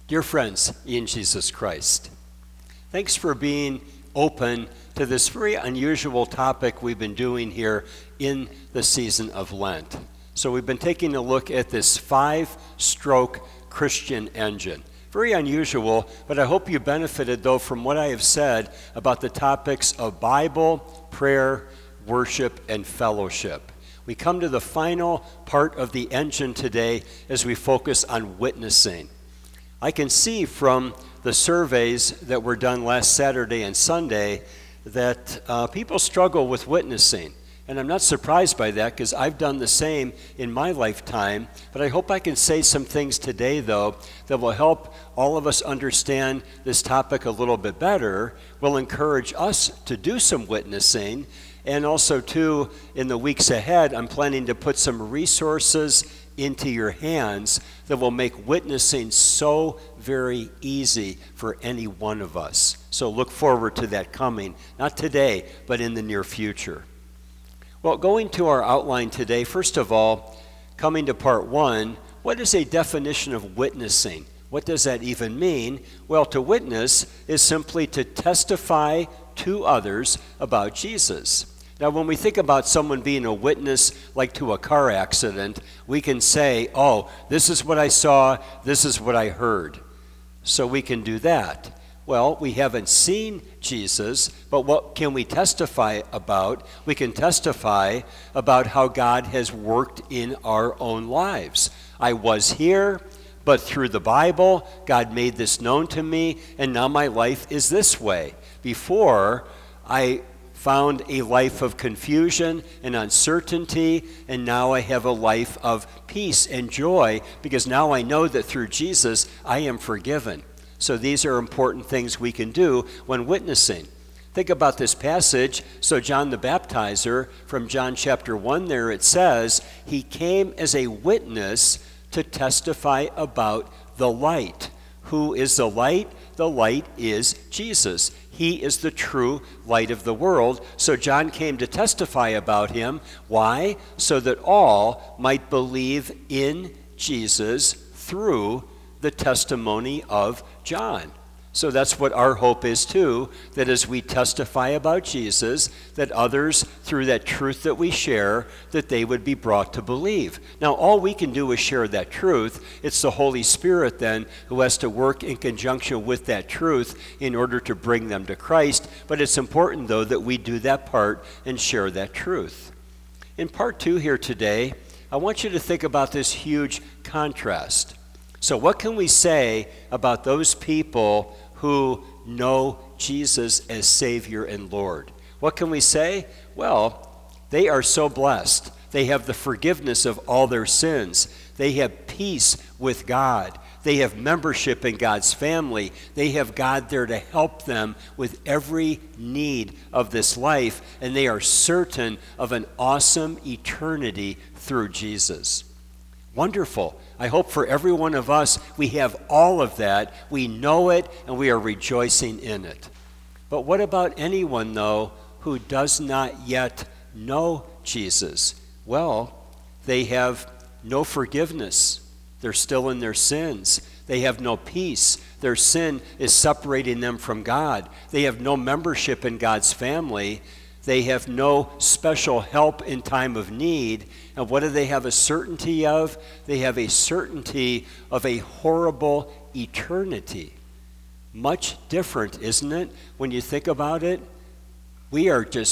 Dear friends in Jesus Christ, thanks for being open to this very unusual topic we've been doing here in the season of Lent. So we've been taking a look at this 5-stroke Christian engine. Very unusual, but I hope you benefited, though, from what I have said about the topics of Bible, prayer, worship, and fellowship. We come to the final part of the engine today as we focus on witnessing. I can see from the surveys that were done last Saturday and Sunday that people struggle with witnessing. And I'm not surprised by that because I've done the same in my lifetime. But I hope I can say some things today, though, that will help all of us understand this topic a little bit better, will encourage us to do some witnessing. And also, too, in the weeks ahead, I'm planning to put some resources into your hands that will make witnessing so very easy for any one of us. So look forward to that coming, not today, but in the near future. Well, going to our outline today, first of all, coming to part 1, what is a definition of witnessing? What does that even mean? Well, to witness is simply to testify to others about Jesus. Now, when we think about someone being a witness, like to a car accident, we can say, oh, this is what I saw, this is what I heard. So we can do that. Well, we haven't seen Jesus, but what can we testify about? We can testify about how God has worked in our own lives. I was here, but through the Bible, God made this known to me, and now my life is this way. Before, I found a life of confusion and uncertainty, and now I have a life of peace and joy because now I know that through Jesus I am forgiven. So these are important things we can do when witnessing. Think about this passage. So John the Baptizer, from John chapter 1 there, it says, he came as a witness to testify about the light. Who is the light? The light is Jesus. He is the true light of the world. So John came to testify about him. Why? So that all might believe in Jesus through the testimony of John. So that's what our hope is too, that as we testify about Jesus, that others, through that truth that we share, that they would be brought to believe. Now, all we can do is share that truth. It's the Holy Spirit then who has to work in conjunction with that truth in order to bring them to Christ. But it's important, though, that we do that part and share that truth. In part 2 here today, I want you to think about this huge contrast. So what can we say about those people who know Jesus as Savior and Lord? What can we say? Well, they are so blessed. They have the forgiveness of all their sins. They have peace with God. They have membership in God's family. They have God there to help them with every need of this life, and they are certain of an awesome eternity through Jesus. Wonderful. I hope for every one of us, we have all of that. We know it, and we are rejoicing in it. But what about anyone, though, who does not yet know Jesus? Well, they have no forgiveness. They're still in their sins. They have no peace. Their sin is separating them from God. They have no membership in God's family. They have no special help in time of need. And what do they have a certainty of? They have a certainty of a horrible eternity. Much different, isn't it, when you think about it? We are just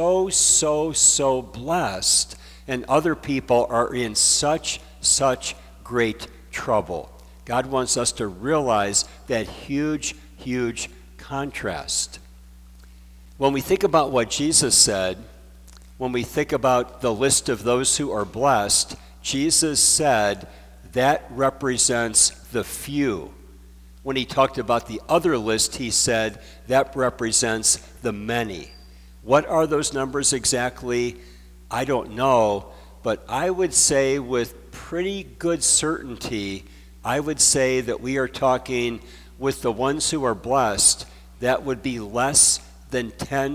so blessed, and other people are in such great trouble. God wants us to realize that huge contrast. When we think about what Jesus said, when we think about the list of those who are blessed, Jesus said that represents the few. When he talked about the other list, he said that represents the many. What are those numbers exactly? I don't know, but I would say with pretty good certainty, I would say that we are talking with the ones who are blessed, that would be less than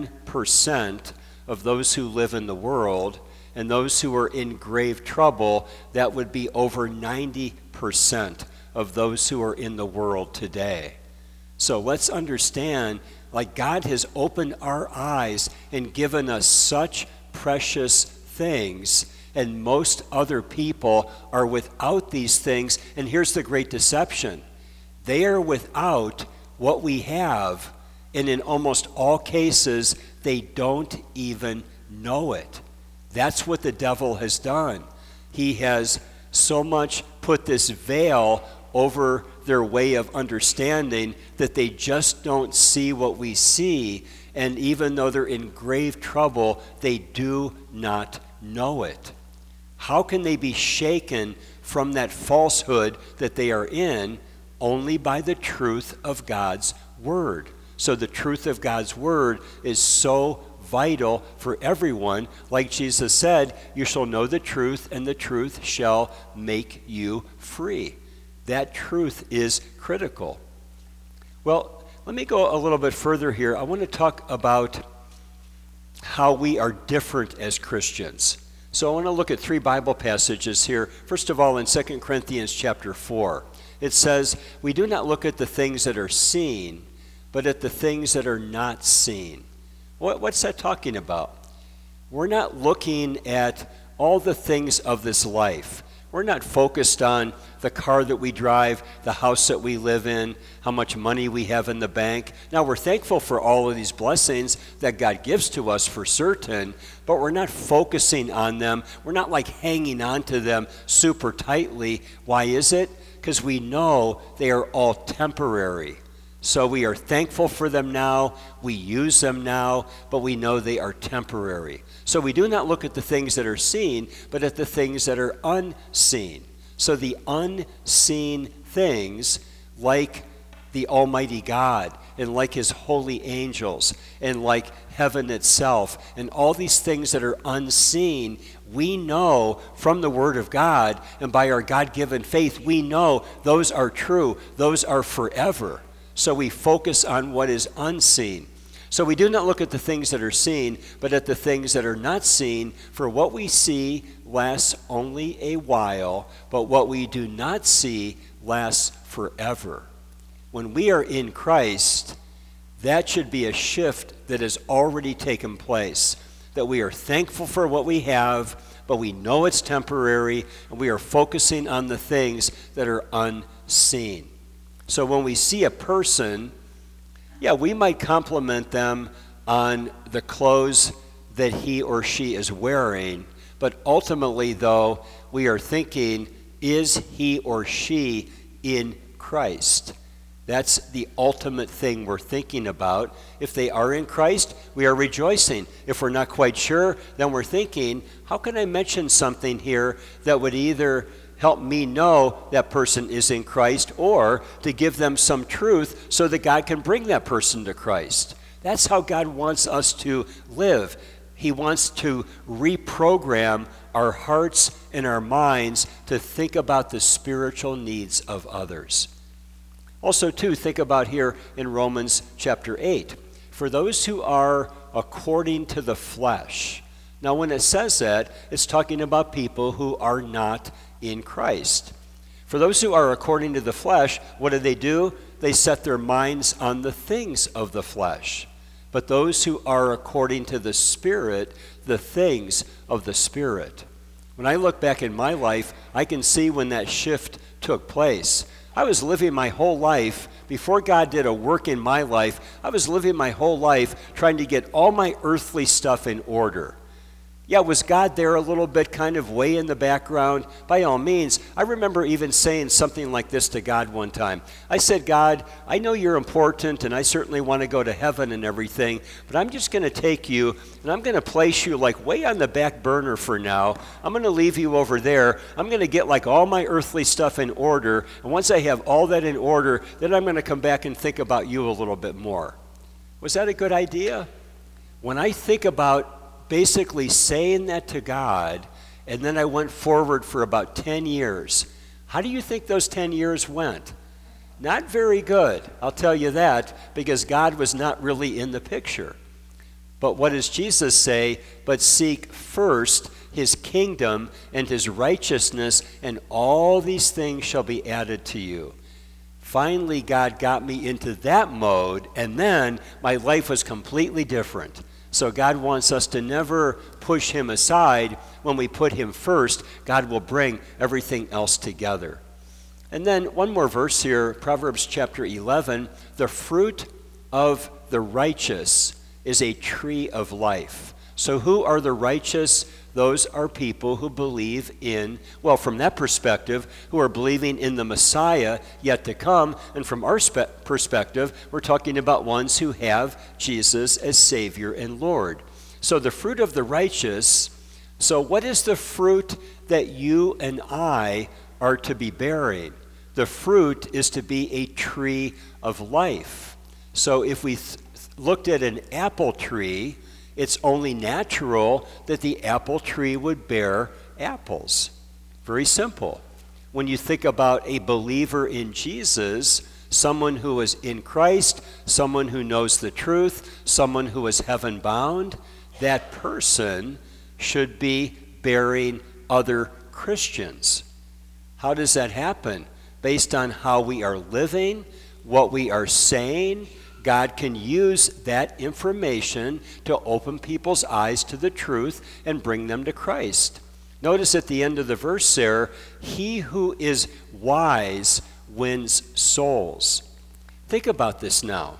10% of those who live in the world, and those who are in grave trouble, that would be over 90% of those who are in the world today. So let's understand, like God has opened our eyes and given us such precious things, and most other people are without these things. And here's the great deception. They are without what we have, and in almost all cases, they don't even know it. That's what the devil has done. He has so much put this veil over their way of understanding that they just don't see what we see, and even though they're in grave trouble, they do not know it. How can they be shaken from that falsehood that they are in? Only by the truth of God's word. So the truth of God's word is so vital for everyone. Like Jesus said, you shall know the truth, and the truth shall make you free. That truth is critical. Well, let me go a little bit further here. I want to talk about how we are different as Christians. So I want to look at 3 Bible passages here. First of all, in 2 Corinthians chapter 4, it says, we do not look at the things that are seen, but at the things that are not seen. What's that talking about? We're not looking at all the things of this life. We're not focused on the car that we drive, the house that we live in, how much money we have in the bank. Now, we're thankful for all of these blessings that God gives to us for certain, but we're not focusing on them. We're not like hanging on to them super tightly. Why is it? Because we know they are all temporary. So we are thankful for them now, we use them now, but we know they are temporary. So we do not look at the things that are seen, but at the things that are unseen. So the unseen things, like the Almighty God, and like His holy angels, and like heaven itself, and all these things that are unseen, we know from the Word of God, and by our God-given faith, we know those are true, those are forever. So we focus on what is unseen. So we do not look at the things that are seen, but at the things that are not seen. For what we see lasts only a while, but what we do not see lasts forever. When we are in Christ, that should be a shift that has already taken place. That we are thankful for what we have, but we know it's temporary, and we are focusing on the things that are unseen. So when we see a person, we might compliment them on the clothes that he or she is wearing, but ultimately, though, we are thinking, is he or she in Christ? That's the ultimate thing we're thinking about. If they are in Christ, we are rejoicing. If we're not quite sure, then we're thinking, how can I mention something here that would either help me know that person is in Christ, or to give them some truth so that God can bring that person to Christ. That's how God wants us to live. He wants to reprogram our hearts and our minds to think about the spiritual needs of others. Also, too, think about here in Romans chapter 8. For those who are according to the flesh. Now, when it says that, it's talking about people who are not in Christ. For those who are according to the flesh, what do? They set their minds on the things of the flesh. But those who are according to the Spirit, the things of the Spirit. When I look back in my life, I can see when that shift took place. I was living my whole life, before God did a work in my life, I was living my whole life trying to get all my earthly stuff in order. Was God there a little bit kind of way in the background? By all means. I remember even saying something like this to God one time. I said, God, I know you're important and I certainly want to go to heaven and everything, but I'm just going to take you and I'm going to place you like way on the back burner for now. I'm going to leave you over there. I'm going to get like all my earthly stuff in order. And once I have all that in order, then I'm going to come back and think about you a little bit more. Was that a good idea? When I think about basically saying that to God, and then I went forward for about 10 years. How do you think those 10 years went? Not very good, I'll tell you that, because God was not really in the picture. But what does Jesus say? But seek first his kingdom and his righteousness, and all these things shall be added to you. Finally, God got me into that mode, and then my life was completely different. So God wants us to never push him aside. When we put him first, God will bring everything else together. And then one more verse here, Proverbs chapter 11. The fruit of the righteous is a tree of life. So who are the righteous? Those are people who believe in, well, from that perspective, who are believing in the Messiah yet to come. And from our perspective, we're talking about ones who have Jesus as Savior and Lord. So the fruit of the righteous, so what is the fruit that you and I are to be bearing? The fruit is to be a tree of life. So if we looked at an apple tree, it's only natural that the apple tree would bear apples. Very simple. When you think about a believer in Jesus, someone who is in Christ, someone who knows the truth, someone who is heaven bound, that person should be bearing other Christians. How does that happen? Based on how we are living, what we are saying. God can use that information to open people's eyes to the truth and bring them to Christ. Notice at the end of the verse there, he who is wise wins souls. Think about this now.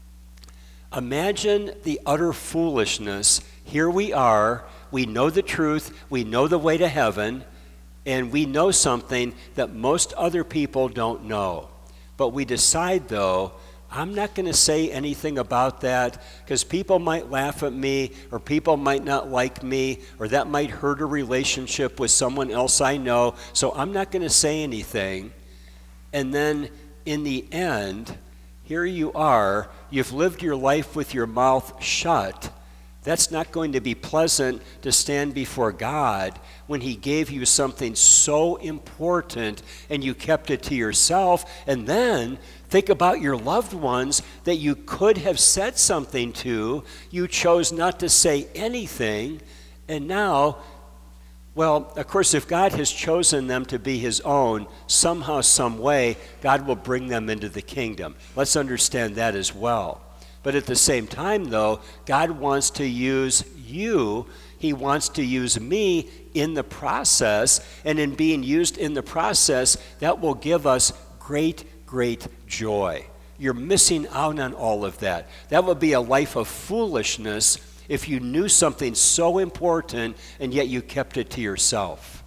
Imagine the utter foolishness. Here we are, we know the truth, we know the way to heaven, and we know something that most other people don't know. But we decide, though, I'm not going to say anything about that because people might laugh at me, or people might not like me, or that might hurt a relationship with someone else I know, so I'm not going to say anything. And then in the end, here you are, you've lived your life with your mouth shut. That's not going to be pleasant to stand before God when he gave you something so important and you kept it to yourself. And then think about your loved ones that you could have said something to. You chose not to say anything. And now, well, of course, if God has chosen them to be his own, somehow, some way, God will bring them into the kingdom. Let's understand that as well. But at the same time, though, God wants to use you. He wants to use me in the process. And in being used in the process, that will give us great joy. You're missing out on all of that. That would be a life of foolishness if you knew something so important and yet you kept it to yourself.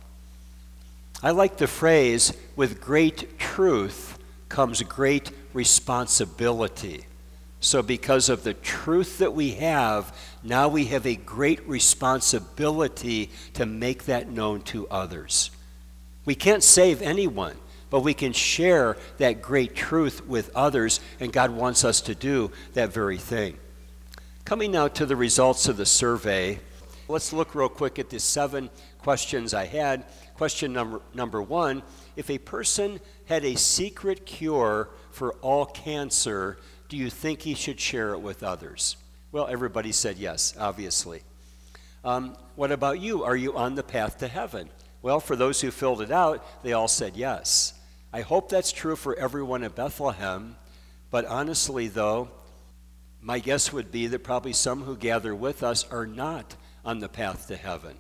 I like the phrase, with great truth comes great responsibility. So because of the truth that we have, now we have a great responsibility to make that known to others. We can't save anyone, but we can share that great truth with others, and God wants us to do that very thing. Coming now to the results of the survey, let's look real quick at the 7 questions I had. Question number 1, if a person had a secret cure for all cancer, do you think he should share it with others? Well, everybody said yes, obviously. What about you? Are you on the path to heaven? Well, for those who filled it out, they all said yes. I hope that's true for everyone at Bethlehem, but honestly, though, my guess would be that probably some who gather with us are not on the path to heaven.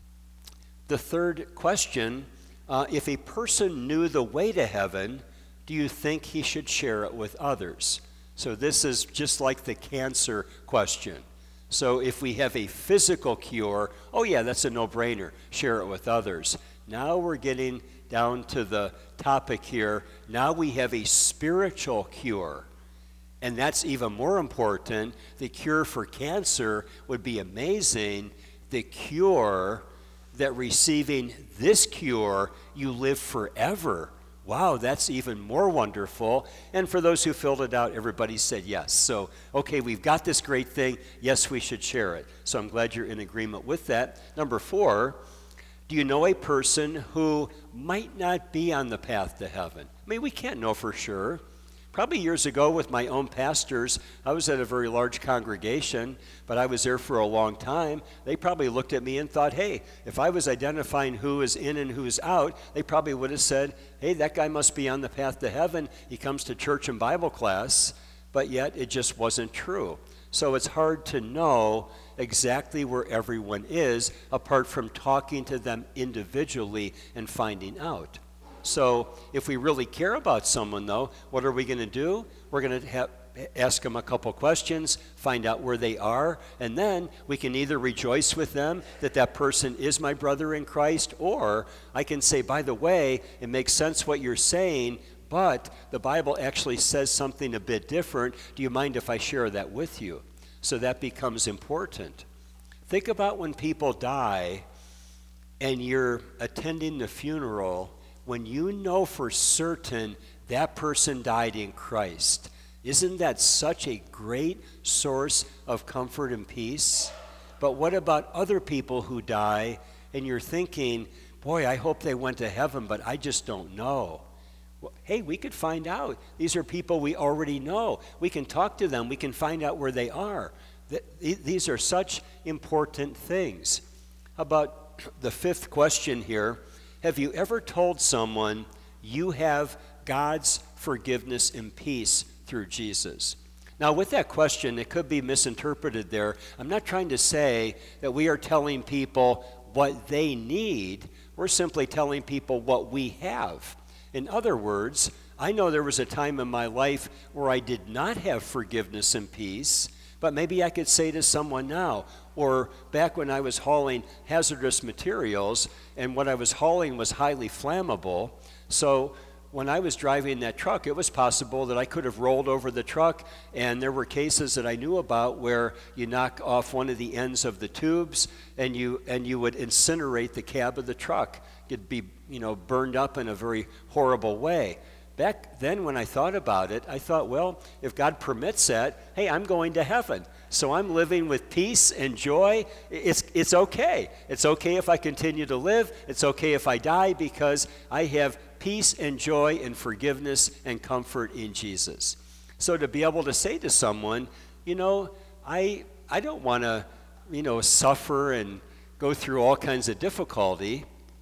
The third question, if a person knew the way to heaven, do you think he should share it with others? So this is just like the cancer question. So if we have a physical cure, oh yeah, that's a no-brainer. Share it with others. Now we're getting down to the topic here. Now we have a spiritual cure. And that's even more important. The cure for cancer would be amazing. The cure, that receiving this cure, you live forever. Wow, that's even more wonderful. And for those who filled it out, everybody said yes. So, okay, we've got this great thing. Yes, we should share it. So I'm glad you're in agreement with that. Number 4, do you know a person who might not be on the path to heaven? I mean, we can't know for sure. Probably years ago with my own pastors, I was at a very large congregation, but I was there for a long time. They probably looked at me and thought, hey, if I was identifying who is in and who's out, they probably would have said, hey, that guy must be on the path to heaven. He comes to church and Bible class, but yet it just wasn't true. So it's hard to know exactly where everyone is apart from talking to them individually and finding out. So if we really care about someone, though, what are we going to do? We're going to ask them a couple questions, find out where they are, and then we can either rejoice with them that that person is my brother in Christ, or I can say, by the way, it makes sense what you're saying, but the Bible actually says something a bit different. Do you mind if I share that with you? So that becomes important. Think about when people die and you're attending the funeral when you know for certain that person died in Christ. Isn't that such a great source of comfort and peace? But what about other people who die and you're thinking, boy, I hope they went to heaven, but I just don't know. Well, hey, we could find out. These are people we already know. We can talk to them. We can find out where they are. These are such important things. How about the fifth question here? Have you ever told someone you have God's forgiveness and peace through Jesus? Now, with that question, it could be misinterpreted there. I'm not trying to say that we are telling people what they need. We're simply telling people what we have. In other words, I know there was a time in my life where I did not have forgiveness and peace, but maybe I could say to someone now, or back when I was hauling hazardous materials, and what I was hauling was highly flammable, so when I was driving that truck, it was possible that I could have rolled over the truck, and there were cases that I knew about where you knock off one of the ends of the tubes, and you would incinerate the cab of the truck. It'd be, burned up in a very horrible way. Back then when I thought about it, I thought, well, if God permits that, hey, I'm going to heaven. So I'm living with peace and joy. It's okay. It's okay if I continue to live. It's okay if I die because I have peace and joy and forgiveness and comfort in Jesus. So to be able to say to someone, I don't want to, suffer and go through all kinds of difficulty.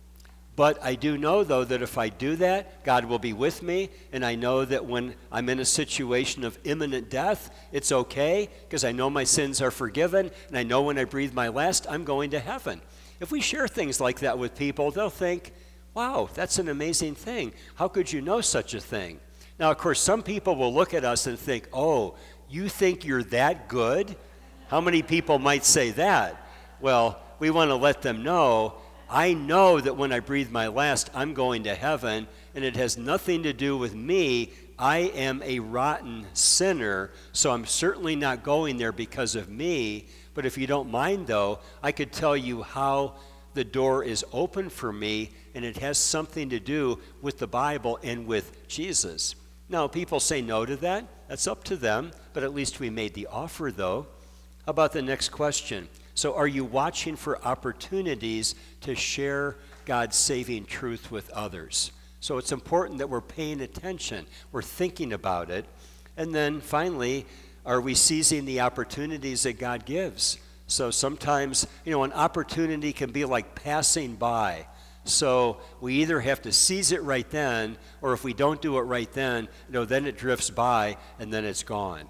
But I do know, though, that if I do that, God will be with me, and I know that when I'm in a situation of imminent death, it's okay, because I know my sins are forgiven, and I know when I breathe my last, I'm going to heaven. If we share things like that with people, they'll think, wow, that's an amazing thing. How could you know such a thing? Now, of course, some people will look at us and think, oh, you think you're that good? How many people might say that? Well, we want to let them know, I know that when I breathe my last, I'm going to heaven, and it has nothing to do with me. I am a rotten sinner, so I'm certainly not going there because of me. But if you don't mind, though, I could tell you how the door is open for me, and it has something to do with the Bible and with Jesus. Now, people say no to that. That's up to them, but at least we made the offer, though. How about the next question? So are you watching for opportunities to share God's saving truth with others? So it's important that we're paying attention, we're thinking about it. And then finally, are we seizing the opportunities that God gives? So sometimes, an opportunity can be like passing by. So we either have to seize it right then, or if we don't do it right then, then it drifts by and then it's gone.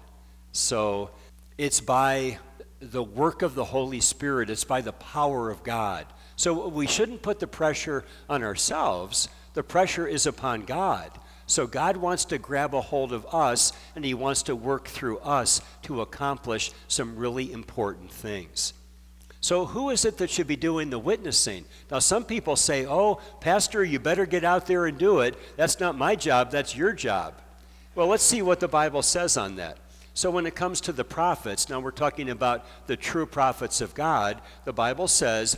So it's by the work of the Holy Spirit. It's by the power of God. So we shouldn't put the pressure on ourselves. The pressure is upon God. So God wants to grab a hold of us, and he wants to work through us to accomplish some really important things. So who is it that should be doing the witnessing? Now, some people say, oh, Pastor, you better get out there and do it. That's not my job, that's your job. Well, let's see what the Bible says on that. So when it comes to the prophets, now we're talking about the true prophets of God, the Bible says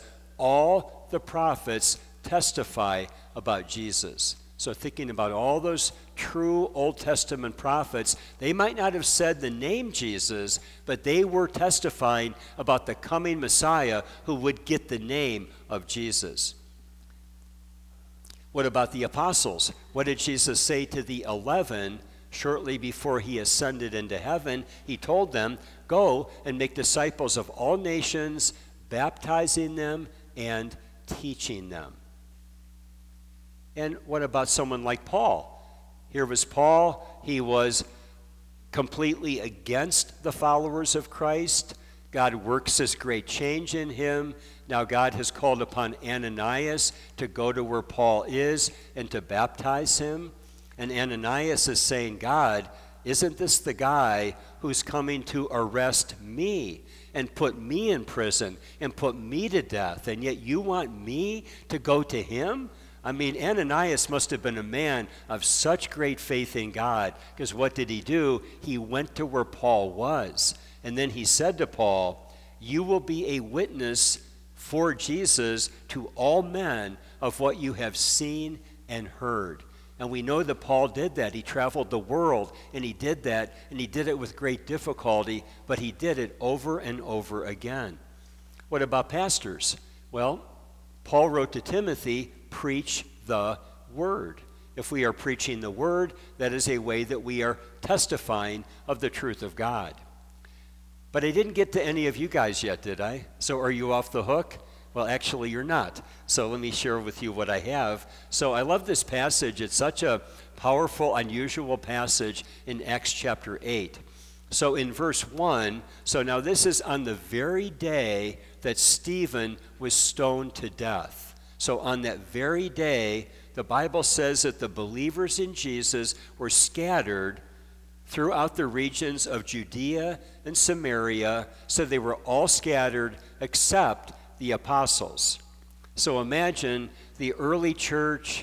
all the prophets testify about Jesus. So thinking about all those true Old Testament prophets, they might not have said the name Jesus, but they were testifying about the coming Messiah who would get the name of Jesus. What about the apostles? What did Jesus say to the 11 shortly before he ascended into heaven, he told them, "Go and make disciples of all nations, baptizing them and teaching them." And what about someone like Paul? Here was Paul. He was completely against the followers of Christ. God works this great change in him. Now God has called upon Ananias to go to where Paul is and to baptize him. And Ananias is saying, "God, isn't this the guy who's coming to arrest me and put me in prison and put me to death? And yet you want me to go to him?" I mean, Ananias must have been a man of such great faith in God, because what did he do? He went to where Paul was. And then he said to Paul, "You will be a witness for Jesus to all men of what you have seen and heard." And we know that Paul did that. He traveled the world, and he did that, and he did it with great difficulty, but he did it over and over again. What about pastors? Well, Paul wrote to Timothy, "Preach the word." If we are preaching the word, that is a way that we are testifying of the truth of God. But I didn't get to any of you guys yet, did I? So are you off the hook? Well, actually, you're not. So let me share with you what I have. So I love this passage. It's such a powerful, unusual passage in Acts chapter 8. So in verse 1, so now this is on the very day that Stephen was stoned to death. So on that very day, the Bible says that the believers in Jesus were scattered throughout the regions of Judea and Samaria, so they were all scattered except the apostles. So imagine the early church,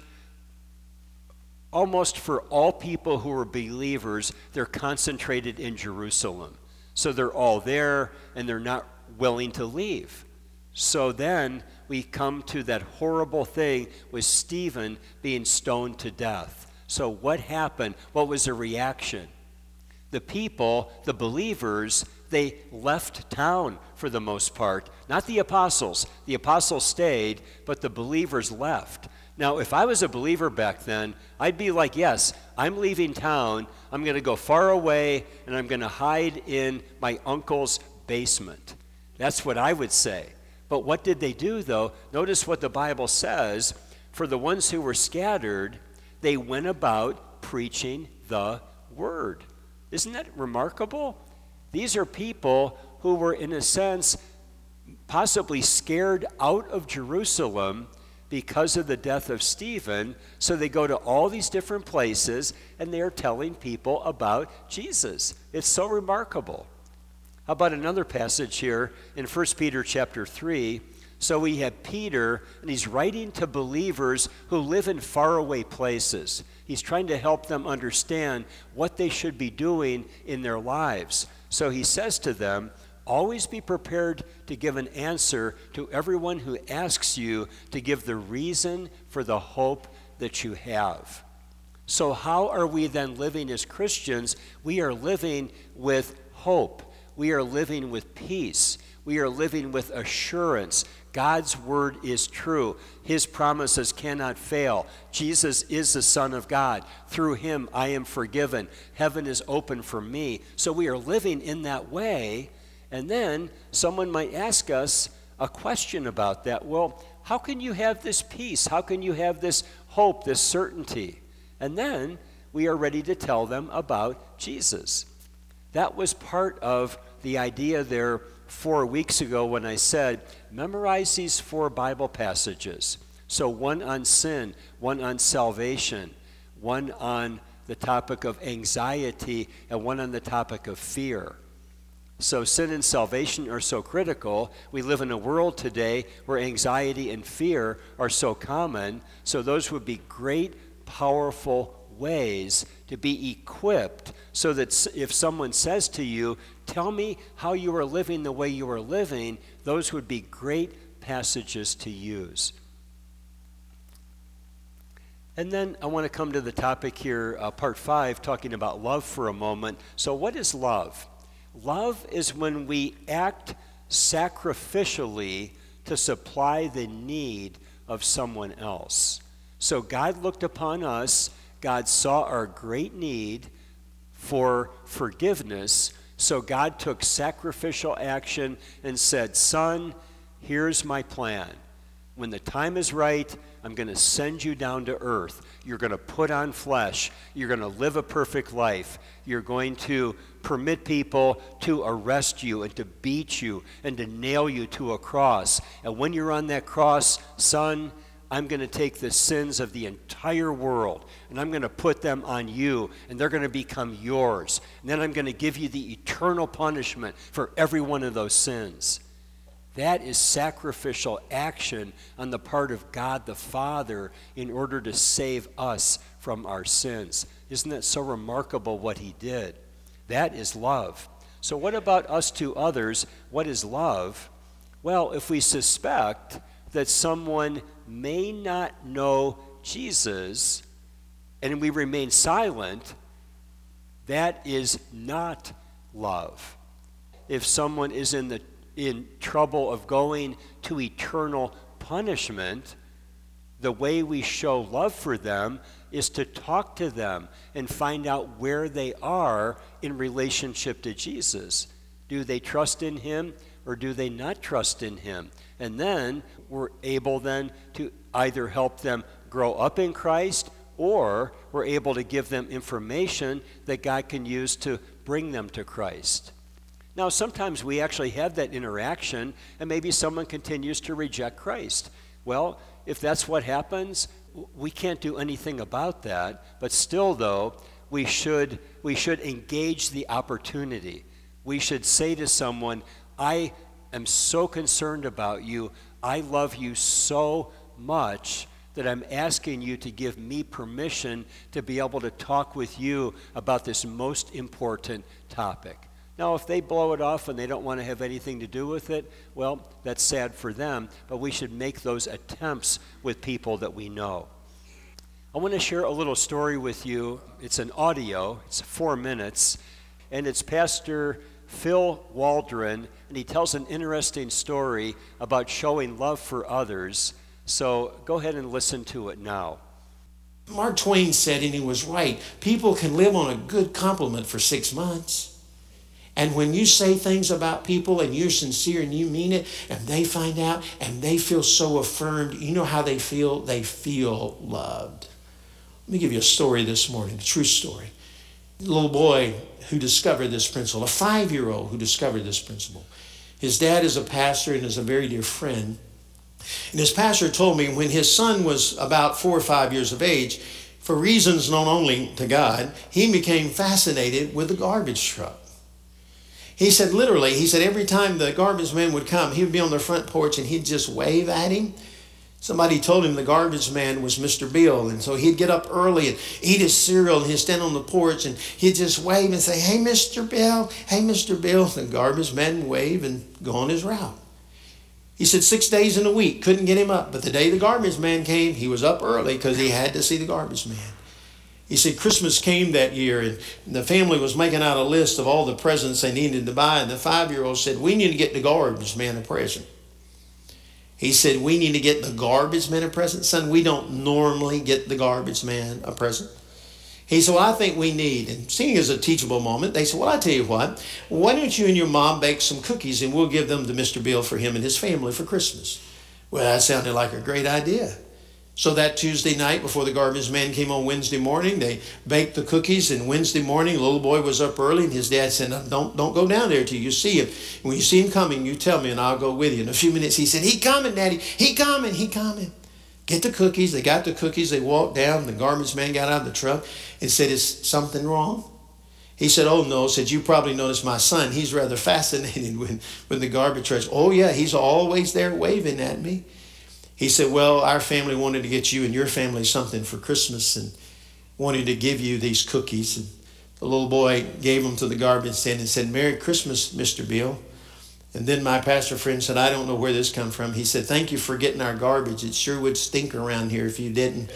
almost for all people who were believers, they're concentrated in Jerusalem. So they're all there, and they're not willing to leave. So then we come to that horrible thing with Stephen being stoned to death. So what happened? What was the reaction? The people, the believers, they left town for the most part. Not the apostles. The apostles stayed, but the believers left. Now, if I was a believer back then, I'd be like, yes, I'm leaving town. I'm going to go far away, and I'm going to hide in my uncle's basement. That's what I would say. But what did they do, though? Notice what the Bible says. For the ones who were scattered, they went about preaching the word. Isn't that remarkable? These are people who were, in a sense, possibly scared out of Jerusalem because of the death of Stephen. So they go to all these different places, and they are telling people about Jesus. It's so remarkable. How about another passage here in 1 Peter chapter 3? So we have Peter, and he's writing to believers who live in faraway places. He's trying to help them understand what they should be doing in their lives. So he says to them, "Always be prepared to give an answer to everyone who asks you to give the reason for the hope that you have." So how are we then living as Christians? We are living with hope. We are living with peace. We are living with assurance. God's word is true. His promises cannot fail. Jesus is the Son of God. Through him I am forgiven. Heaven is open for me. So we are living in that way. And then someone might ask us a question about that. Well, how can you have this peace? How can you have this hope, this certainty? And then we are ready to tell them about Jesus. That was part of the idea there 4 weeks ago when I said, memorize these 4 Bible passages. So one on sin, one on salvation, one on the topic of anxiety, and one on the topic of fear. So sin and salvation are so critical. We live in a world today where anxiety and fear are so common. So those would be great, powerful ways to be equipped so that if someone says to you, tell me how you are living the way you are living, those would be great passages to use. And then I want to come to the topic here, part 5, talking about love for a moment. So what is love? Love is when we act sacrificially to supply the need of someone else. So God looked upon us. God saw our great need for forgiveness. So God took sacrificial action and said, son, here's my plan. When the time is right, I'm going to send you down to earth. You're going to put on flesh. You're going to live a perfect life. You're going to permit people to arrest you and to beat you and to nail you to a cross. And when you're on that cross, son, I'm going to take the sins of the entire world and I'm going to put them on you and they're going to become yours. And then I'm going to give you the eternal punishment for every one of those sins. That is sacrificial action on the part of God the Father in order to save us from our sins. Isn't that so remarkable what he did? That is love. So what about us to others? What is love? Well, if we suspect that someone may not know Jesus and we remain silent, that is not love. If someone is in trouble of going to eternal punishment, the way we show love for them is to talk to them and find out where they are in relationship to Jesus. Do they trust in him or do they not trust in him? And then we're able then to either help them grow up in Christ or we're able to give them information that God can use to bring them to Christ. Now, sometimes we actually have that interaction, and maybe someone continues to reject Christ. Well, if that's what happens, we can't do anything about that. But still, though, we should engage the opportunity. We should say to someone, I am so concerned about you. I love you so much that I'm asking you to give me permission to be able to talk with you about this most important topic. Now, if they blow it off and they don't want to have anything to do with it, well, that's sad for them, but we should make those attempts with people that we know. I want to share a little story with you. It's an audio, it's 4 minutes, and it's Pastor Phil Waldron, and he tells an interesting story about showing love for others. So go ahead and listen to it now. Mark Twain said, and he was right, people can live on a good compliment for 6 months. And when you say things about people and you're sincere and you mean it, and they find out and they feel so affirmed, you know how they feel? They feel loved. Let me give you a story this morning, a true story. A little boy who discovered this principle, a 5-year-old who discovered this principle. His dad is a pastor and is a very dear friend. And his pastor told me when his son was about 4 or 5 years of age, for reasons known only to God, he became fascinated with the garbage truck. He said every time the garbage man would come, he would be on the front porch and he'd just wave at him. Somebody told him the garbage man was Mr. Bill. And so he'd get up early and eat his cereal and he'd stand on the porch and he'd just wave and say, "Hey, Mr. Bill, hey, Mr. Bill." The garbage man would wave and go on his route. He said 6 days in a week, couldn't get him up. But the day the garbage man came, he was up early because he had to see the garbage man. He said Christmas came that year and the family was making out a list of all the presents they needed to buy. And the 5-year-old said, "We need to get the garbage man a present." He said, "We need to get the garbage man a present? Son, we don't normally get the garbage man a present." He said, "Well, I think we need," and seeing as a teachable moment, they said, "Well, I tell you what, why don't you and your mom bake some cookies and we'll give them to Mr. Bill for him and his family for Christmas." Well, that sounded like a great idea. So that Tuesday night before the garbage man came on Wednesday morning, they baked the cookies, and Wednesday morning, the little boy was up early, and his dad said, don't go down there till you see him. When you see him coming, you tell me, and I'll go with you. In a few minutes, he said, "He coming, Daddy. He coming, he coming." Get the cookies. They got the cookies. They walked down. The garbage man got out of the truck and said, "Is something wrong?" He said, "Oh, no." Said, "You probably noticed my son. He's rather fascinated with the garbage truck." "Oh, yeah, he's always there waving at me." He said, "Well, our family wanted to get you and your family something for Christmas and wanted to give you these cookies." And the little boy gave them to the garbage stand and said, "Merry Christmas, Mr. Bill." And then my pastor friend said, "I don't know where this come from." He said, "Thank you for getting our garbage. It sure would stink around here if you didn't."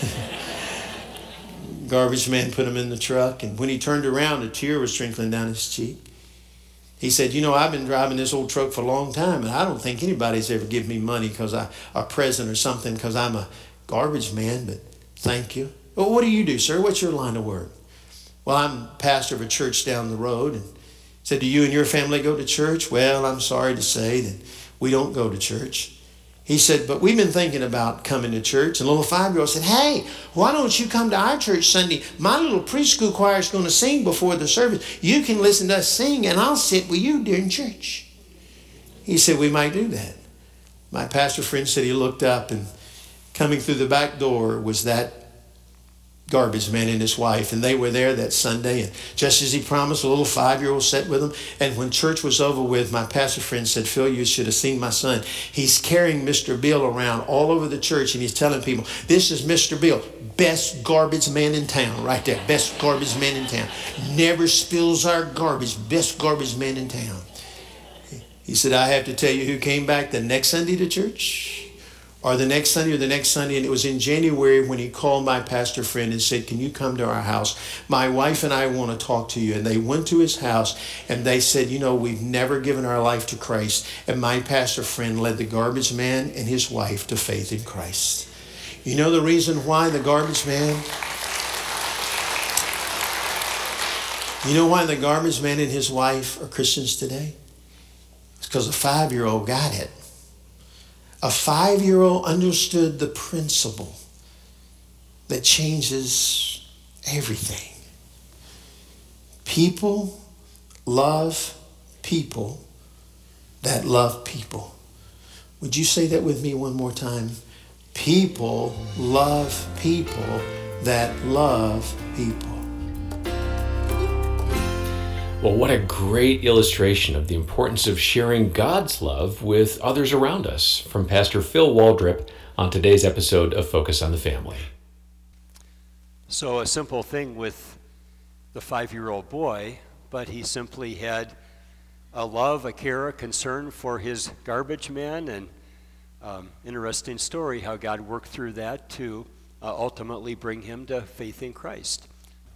Garbage man put him in the truck, and when he turned around, a tear was trickling down his cheek. He said, "You know, I've been driving this old truck for a long time, and I don't think anybody's ever given me money because a present or something because I'm a garbage man, but thank you." "Well, what do you do, sir? What's your line of work?" Well, I'm pastor of a church down the road, and said, do you and your family go to church? Well, I'm sorry to say that we don't go to church. He said, but we've been thinking about coming to church. And a little 5-year-old said, hey, why don't you come to our church Sunday? My little preschool choir is going to sing before the service. You can listen to us sing, and I'll sit with you during church. He said, we might do that. My pastor friend said he looked up, and coming through the back door was that garbage man and his wife, and they were there that Sunday, and just as he promised, a little 5-year-old sat with them. And when church was over with, my pastor friend said, Phil, you should have seen my son. He's carrying Mr. Bill around all over the church, and he's telling people, this is Mr. Bill, best garbage man in town, right there, best garbage man in town. Never spills our garbage, best garbage man in town. He said, I have to tell you who came back the next Sunday to church, or the next Sunday, and it was in January when he called my pastor friend and said, can you come to our house? My wife and I want to talk to you. And they went to his house, and they said, you know, we've never given our life to Christ. And my pastor friend led the garbage man and his wife to faith in Christ. You know the reason why the garbage man? You know why the garbage man and his wife are Christians today? It's because a 5-year-old got it. A 5-year-old understood the principle that changes everything. People love people that love people. Would you say that with me one more time? People love people that love people. Well, what a great illustration of the importance of sharing God's love with others around us from Pastor Phil Waldrip on today's episode of Focus on the Family. So a simple thing with the 5-year-old boy, but he simply had a love, a care, a concern for his garbage man, and interesting story how God worked through that to ultimately bring him to faith in Christ.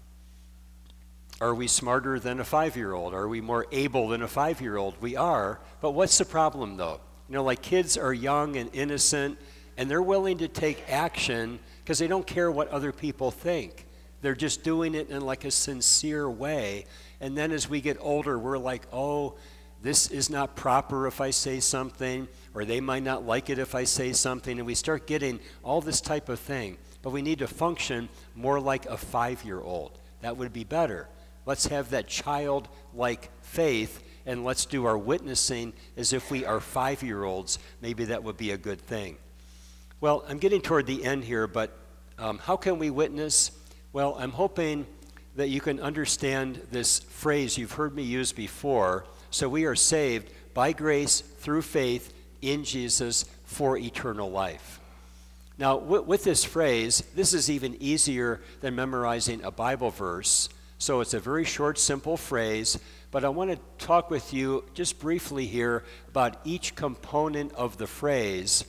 Are we smarter than a 5-year-old? Are we more able than a 5-year-old? We are, but what's the problem though? You know, like kids are young and innocent, and they're willing to take action because they don't care what other people think. They're just doing it in like a sincere way. And then as we get older, we're like, oh, this is not proper if I say something, or they might not like it if I say something, and we start getting all this type of thing. But we need to function more like a 5-year-old. That would be better. Let's have that childlike faith, and let's do our witnessing as if we are 5-year-olds. Maybe that would be a good thing. Well, I'm getting toward the end here, but how can we witness? Well, I'm hoping that you can understand this phrase you've heard me use before. So we are saved by grace through faith in Jesus for eternal life. Now, with this phrase, this is even easier than memorizing a Bible verse. So it's a very short, simple phrase, but I want to talk with you just briefly here about each component of the phrase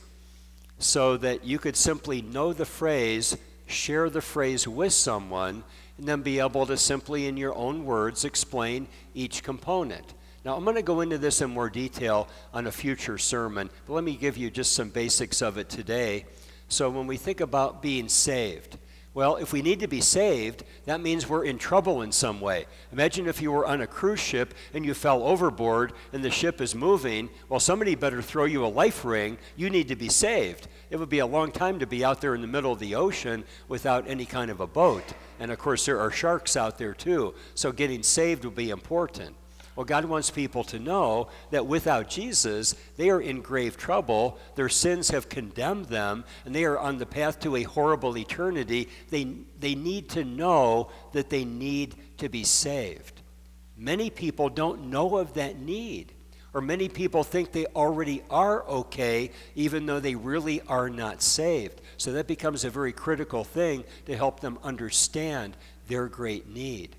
so that you could simply know the phrase, share the phrase with someone, and then be able to simply, in your own words, explain each component. Now, I'm going to go into this in more detail on a future sermon, but let me give you just some basics of it today. So when we think about being saved, well, if we need to be saved, that means we're in trouble in some way. Imagine if you were on a cruise ship and you fell overboard and the ship is moving. Well, somebody better throw you a life ring. You need to be saved. It would be a long time to be out there in the middle of the ocean without any kind of a boat. And of course, there are sharks out there too. So getting saved would be important. Well, God wants people to know that without Jesus, they are in grave trouble. Their sins have condemned them, and they are on the path to a horrible eternity. They need to know that they need to be saved. Many people don't know of that need, or many people think they already are okay, even though they really are not saved. So that becomes a very critical thing to help them understand their great need.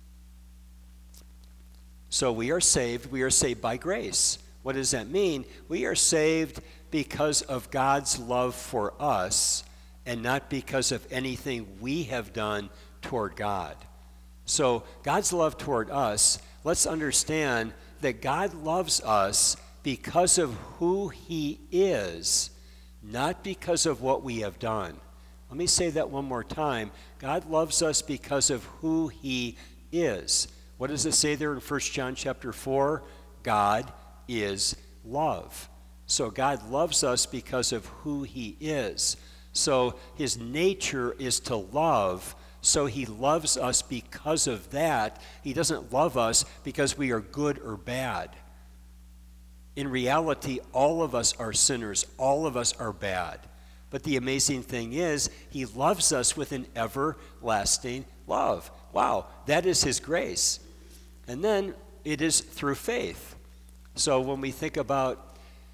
So we are saved by grace. What does that mean? We are saved because of God's love for us and not because of anything we have done toward God. So God's love toward us, let's understand that God loves us because of who He is, not because of what we have done. Let me say that one more time. God loves us because of who he is. What does it say there in 1 John chapter 4? God is love. So God loves us because of who he is. So his nature is to love. So he loves us because of that. He doesn't love us because we are good or bad. In reality, all of us are sinners. All of us are bad. But the amazing thing is, he loves us with an everlasting love. Wow, that is his grace. And then it is through faith. So when we think about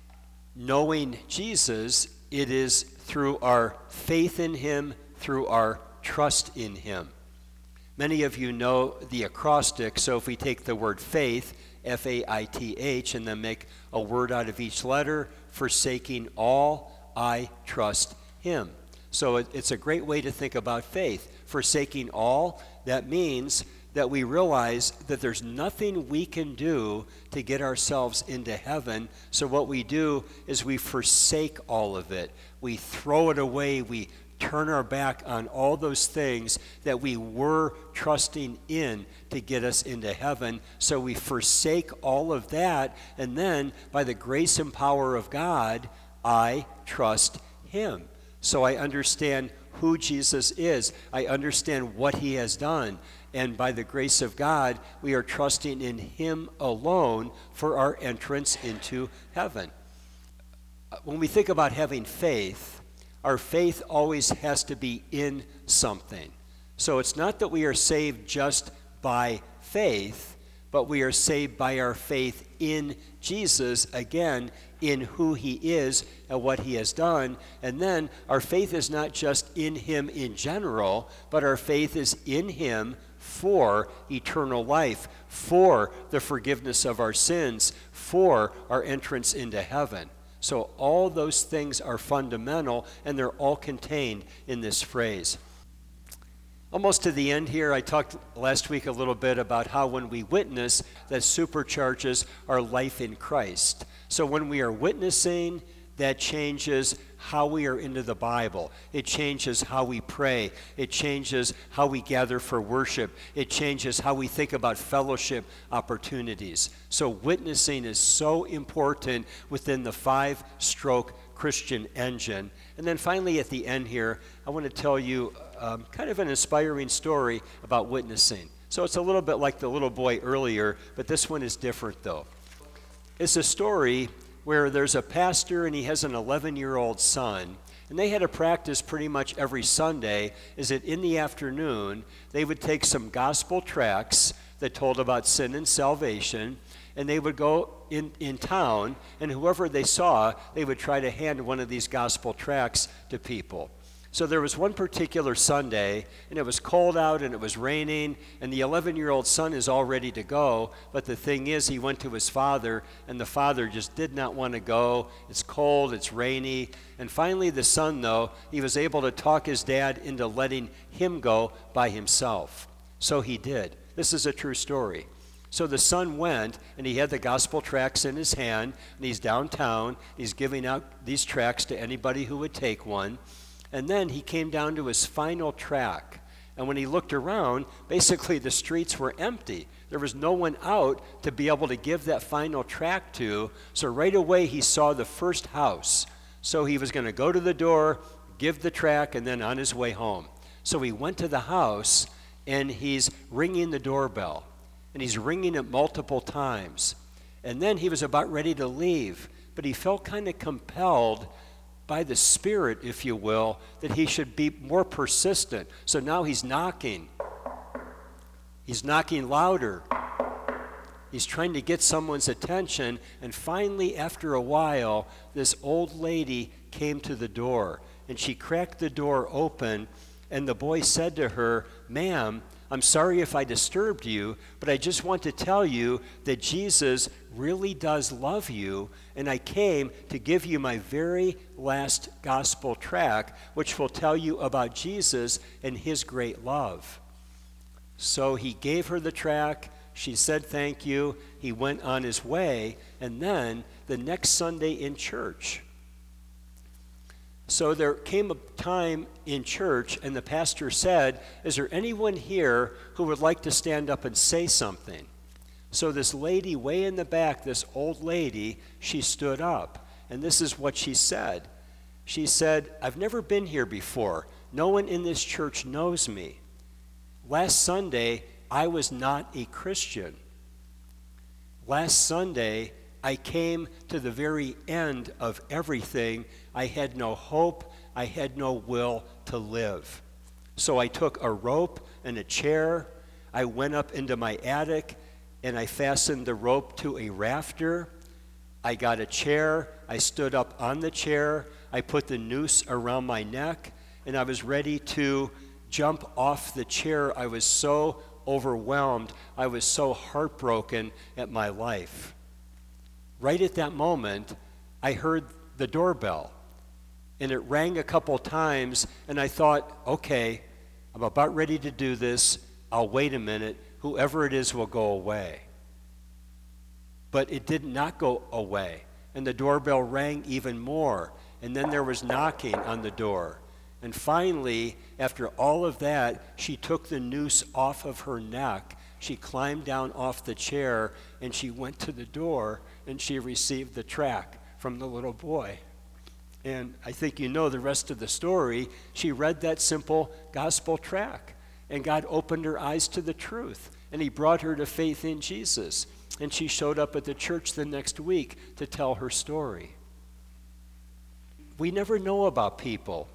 knowing Jesus, it is through our faith in him, through our trust in him. Many of you know the acrostic, so if we take the word faith, F-A-I-T-H, and then make a word out of each letter, forsaking all, I trust him. So it's a great way to think about faith. Forsaking all, that means that we realize that there's nothing we can do to get ourselves into heaven. So what we do is we forsake all of it. We throw it away. We turn our back on all those things that we were trusting in to get us into heaven. So we forsake all of that, and then by the grace and power of God, I trust him. So I understand who Jesus is. I understand what he has done. And by the grace of God, we are trusting in him alone for our entrance into heaven. When we think about having faith, our faith always has to be in something. So it's not that we are saved just by faith, but we are saved by our faith in Jesus, again, in who he is and what he has done. And then our faith is not just in him in general, but our faith is in him for eternal life, for the forgiveness of our sins, for our entrance into heaven. So all those things are fundamental, and they're all contained in this phrase. Almost to the end here, I talked last week a little bit about how when we witness, that supercharges our life in Christ. So when we are witnessing, that changes how we are into the Bible. It changes how we pray. It changes how we gather for worship. It changes how we think about fellowship opportunities. So witnessing is so important within the 5-stroke Christian engine. And then finally at the end here, I want to tell you kind of an inspiring story about witnessing. So it's a little bit like the little boy earlier, but this one is different though. It's a story where there's a pastor and he has an 11-year-old son, and they had a practice pretty much every Sunday, is that in the afternoon they would take some gospel tracts that told about sin and salvation, and they would go in town, and whoever they saw, they would try to hand one of these gospel tracts to people. So there was one particular Sunday, and it was cold out and it was raining, and the 11-year-old son is all ready to go, but the thing is, he went to his father, and the father just did not want to go. It's cold, it's rainy, and finally the son, though, he was able to talk his dad into letting him go by himself. So he did. This is a true story. So the son went, and he had the gospel tracts in his hand, and he's downtown, he's giving out these tracts to anybody who would take one. And then he came down to his final track. And when he looked around, basically the streets were empty. There was no one out to be able to give that final track to. So right away he saw the first house. So he was going to go to the door, give the track, and then on his way home. So he went to the house, and he's ringing the doorbell. And he's ringing it multiple times. And then he was about ready to leave, but he felt kind of compelled by the Spirit, if you will, that he should be more persistent. So now he's knocking. He's knocking louder. He's trying to get someone's attention, and finally, after a while, this old lady came to the door, and she cracked the door open, and the boy said to her, "Ma'am, I'm sorry if I disturbed you, but I just want to tell you that Jesus really does love you, and I came to give you my very last gospel tract, which will tell you about Jesus and his great love." So he gave her the tract. She said thank you. He went on his way, and then the next Sunday in church, So there came a time in church, and the pastor said, "Is there anyone here who would like to stand up and say something?" So this lady way in the back, this old lady, she stood up. And this is what she said. She said, "I've never been here before. No one in this church knows me. Last Sunday, I was not a Christian. Last Sunday, I came to the very end of everything. I had no hope. I had no will to live. So I took a rope and a chair. I went up into my attic and I fastened the rope to a rafter. I got a chair. I stood up on the chair. I put the noose around my neck, and I was ready to jump off the chair. I was so overwhelmed. I was so heartbroken at my life. Right at that moment, I heard the doorbell, and it rang a couple times, and I thought, okay, I'm about ready to do this. I'll wait a minute. Whoever it is will go away. But it did not go away, and the doorbell rang even more, and then there was knocking on the door. And finally, after all of that, she took the noose off of her neck. She climbed down off the chair, and she went to the door, and she received the tract from the little boy. And I think you know the rest of the story. She read that simple gospel tract, and God opened her eyes to the truth, and he brought her to faith in Jesus. And she showed up at the church the next week to tell her story. We never know about people.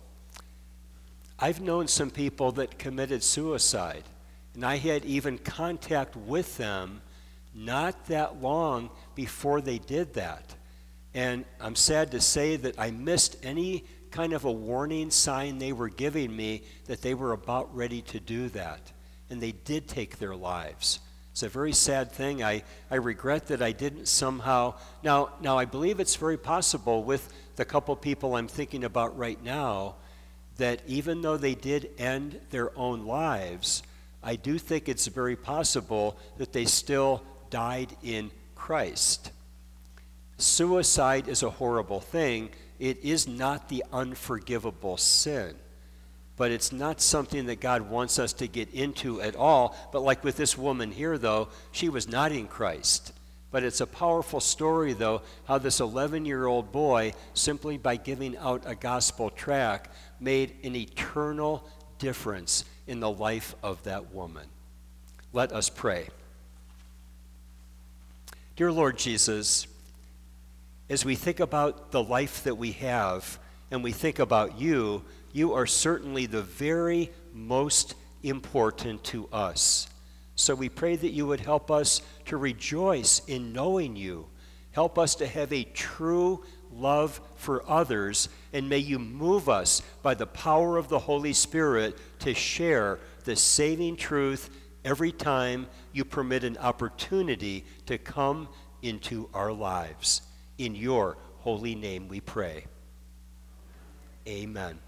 I've known some people that committed suicide, and I had even contact with them not that long before they did that. And I'm sad to say that I missed any kind of a warning sign they were giving me that they were about ready to do that. And they did take their lives. It's a very sad thing. I regret that I didn't somehow. Now I believe it's very possible with the couple people I'm thinking about right now that even though they did end their own lives, I do think it's very possible that they still died in Christ. Suicide is a horrible thing. It is not the unforgivable sin. But it's not something that God wants us to get into at all. But like with this woman here, though, she was not in Christ. But it's a powerful story, though, how this 11-year-old boy, simply by giving out a gospel tract, made an eternal difference in the life of that woman. Let us pray. Dear Lord Jesus, as we think about the life that we have and we think about you, you are certainly the very most important to us. So we pray that you would help us to rejoice in knowing you. Help us to have a true love for others, and may you move us by the power of the Holy Spirit to share the saving truth every time you permit an opportunity to come into our lives. In your holy name we pray. Amen.